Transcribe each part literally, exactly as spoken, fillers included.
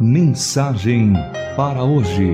Mensagem para hoje.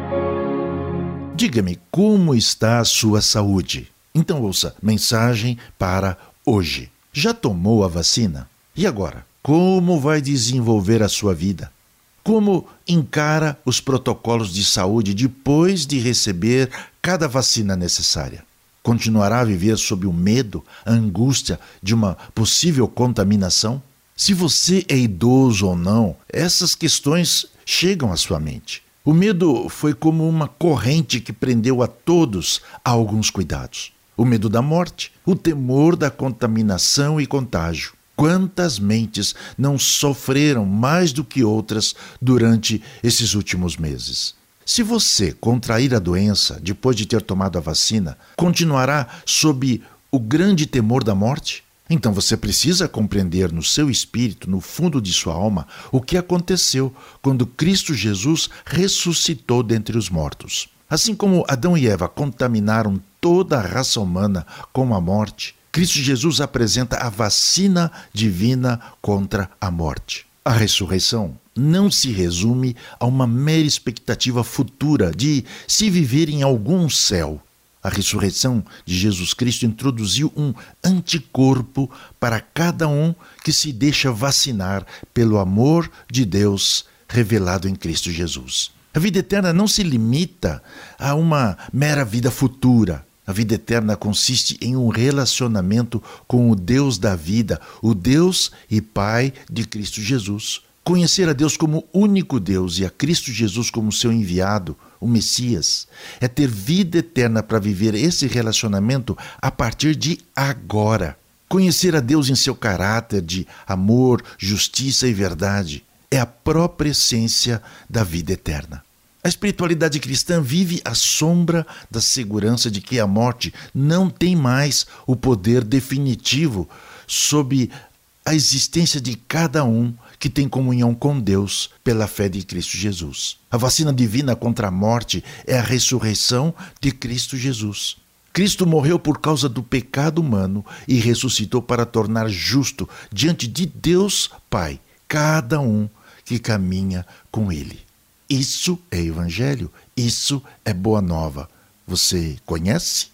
Diga-me, como está a sua saúde? Então ouça, mensagem para hoje. Já tomou a vacina? E agora? Como vai desenvolver a sua vida? Como encara os protocolos de saúde depois de receber cada vacina necessária? Continuará a viver sob o medo, a angústia de uma possível contaminação? Se você é idoso ou não, essas questões chegam à sua mente. O medo foi como uma corrente que prendeu a todos a alguns cuidados. O medo da morte, o temor da contaminação e contágio. Quantas mentes não sofreram mais do que outras durante esses últimos meses? Se você contrair a doença depois de ter tomado a vacina, continuará sob o grande temor da morte? Então você precisa compreender no seu espírito, no fundo de sua alma, o que aconteceu quando Cristo Jesus ressuscitou dentre os mortos. Assim como Adão e Eva contaminaram toda a raça humana com a morte, Cristo Jesus apresenta a vacina divina contra a morte. A ressurreição não se resume a uma mera expectativa futura de se viver em algum céu. A ressurreição de Jesus Cristo introduziu um anticorpo para cada um que se deixa vacinar pelo amor de Deus revelado em Cristo Jesus. A vida eterna não se limita a uma mera vida futura. A vida eterna consiste em um relacionamento com o Deus da vida, o Deus e Pai de Cristo Jesus. Conhecer a Deus como único Deus e a Cristo Jesus como seu enviado, o Messias, é ter vida eterna para viver esse relacionamento a partir de agora. Conhecer a Deus em seu caráter de amor, justiça e verdade é a própria essência da vida eterna. A espiritualidade cristã vive à sombra da segurança de que a morte não tem mais o poder definitivo sobre a existência de cada um que tem comunhão com Deus pela fé de Cristo Jesus. A vacina divina contra a morte é a ressurreição de Cristo Jesus. Cristo morreu por causa do pecado humano e ressuscitou para tornar justo diante de Deus Pai cada um que caminha com Ele. Isso é Evangelho, isso é Boa Nova. Você conhece?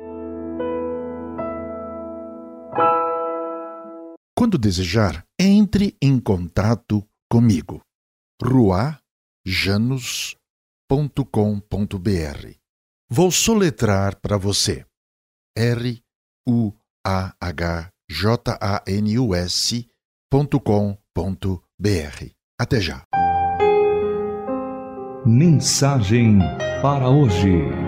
Quando desejar, entre em contato comigo. ruah janus ponto com ponto b r. Vou soletrar para você. R U A H J A N U S ponto com ponto b r. Até já. Mensagem para hoje.